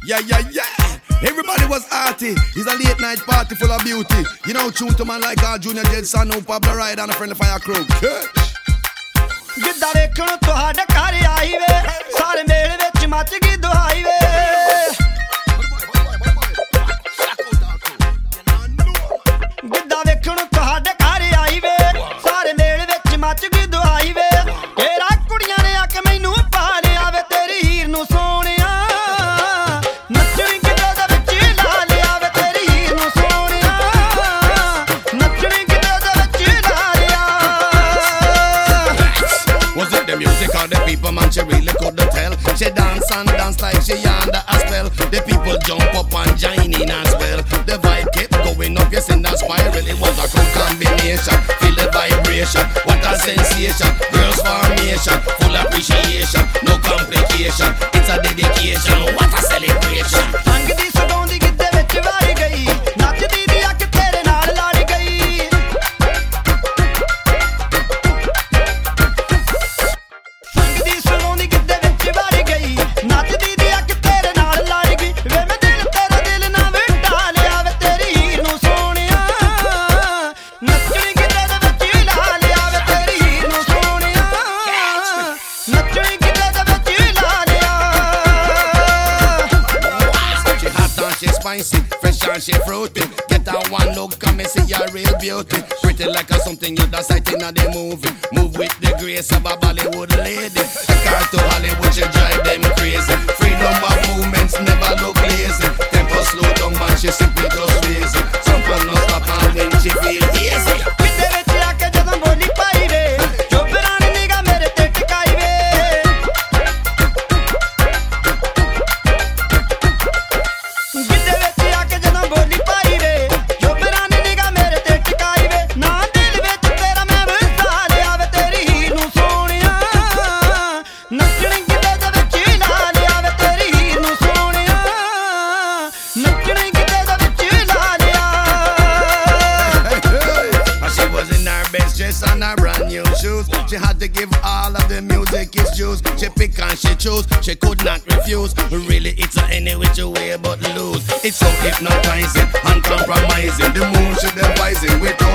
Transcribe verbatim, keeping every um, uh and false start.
Yeah, yeah, yeah. Everybody was arty. It's a late night party full of beauty. You know, tune to man like our Junior Jensen, no Pablo Ride and a friendly fire crew. Giddha ਵੇਖਣ ਤੁਹਾਡੇ ਘਰ ਆਈ ਵੇ ਸਾਰੇ ਮੇਲੇ ਵਿੱਚ ਮੱਚ ਗਈ ਦੁਹਾਈ ਵੇ ਗਿੱਧਾ ਵੇਖਣ ਤੁਹਾਡੇ ਘਰ ਆਈ ਵੇ ਸਾਰੇ ਮੇਲੇ ਵਿੱਚ ਮੱਚ ਗਈ ਦੁਹਾਈ ਵੇ ਤੇਰਾ ਕੁੜੀਆਂ ਨੇ ਆ ਕੇ ਮੈਨੂੰ ਪਾ ਲਿਆ ਵੇ ਤੇਰੀ ਹੀਰ ਨੂੰ ਸੋਹਣਿਆ ਨੱਚਣੀ ਗਿੱਧੇ ਦੇ ਵਿੱਚ ਲਾ ਲਿਆ ਵੇ ਤੇਰੀ ਹੀਰ ਨੂੰ ਸੋਹਣਿਆ ਨੱਚਣੀ ਗਿੱਧੇ ਦੇ ਵਿੱਚ ਲਾ ਲਿਆ Was it the music or the people, man? She really couldn't tell. She dance and dance like she under a spell. The people jump up and join in as well. The vibe kept going up, yes, in that spiral. It was a cool combination. Feel the vibration, what a sensation. Girls formation, full appreciation, no complication. It's a dedication, what a celebration. ਸੰਗ ਦੀ ਸਗੋਂਦੀ ਗਿੱਧੇ ਵਿੱਚ ਵਾਰੀ ਗਈ ਨੱਚਦੀ ਦੀ ਅੱਖ ਤੇਰੇ ਨਾਲ ਲੜ ਗਈ ਸੰਗ ਦੀ ਸਗੋਂਦੀ ਗਿੱਧੇ ਵਿੱਚ ਵਾਰੀ ਗਈ ਨੱਚਦੀ ਦੀ ਅੱਖ ਤੇਰੇ ਨਾਲ ਲੜ ਗਈ ਵੇ ਮੈਂ ਦਿਲ ਤੇਰਾ ਦਿਲ ਨਾ ਵਿਟਾ ਲਿਆ ਵੇ ਤੇਰੀ ਹੀਰ ਨੂੰ ਸੋਹਣਿਆ ਨੱਚਣੀ ਗਿੱਧੇ ਦੇ ਵਿੱਚ ਲਾ ਲਿਆ ਵੇ ਤੇਰੀ ਹੀਰ ਨੂੰ ਸੋਹਣਿਆ ਨੱਚਣੀ ਗਿੱਧੇ ਦੇ ਵਿੱਚ ਲਾ ਲਿਆ She hot and she spicy, fresh and she fruity. Get her one look and me see your real beauty. Pretty like a something you da sight in a the movie. Move with the grace of a Bollywood lady. Take her to Hollywood, she drive them crazy. Freedom of movements never look lazy. Tempo slow down man, she simply just lazy. Some fun no stop and when she feel easy. ਗਿੱਧੇ ਵਿੱਚ ਆ ਕੇ ਜਦੋਂ ਬੋਲੀ ਪਾਈ ਵੇ ਚੋਬਰਾਂ ਨੇ ਨਿਗਾਹ ਮੇਰੇ ਤੇ ਟਿਕਾਈ ਵੇ ਗਿੱਧੇ ਵਿੱਚ ਆ ਕੇ ਜਦੋਂ ਬੋਲੀ ਪਾਈ ਵੇ ਚੋਬਰਾਂ ਨੇ ਨਿਗਾਹ ਮੇਰੇ ਤੇ ਟਿਕਾਈ ਵੇ ਨਾ ਦਿਲ ਵਿੱਚ ਤੇਰਾ ਮੈਂ ਵਸਾ ਲਿਆ ਵੇ ਤੇਰੀ ਹੀਰ ਨੂੰ ਸੋਹਣਿਆ ਨੱਚਣੀ ਗਿੱਧੇ ਦੇ ਵਿੱਚ ਲਾ ਲਿਆ ਵੇ ਤੇਰੀ ਹੀਰ ਨੂੰ ਸੋਹਣਿਆ ਨੱਚਣੀ ਗਿੱਧੇ ਦੇ ਵਿੱਚ ਲਾ ਲਿਆ And she was in her best dress and her brand new shoes. She had to give all of the music its dues. She pick and she choose, she could not refuse. Really, it's a any which way but lose. It's so hypnotizing, uncompromising. The moon should advise it with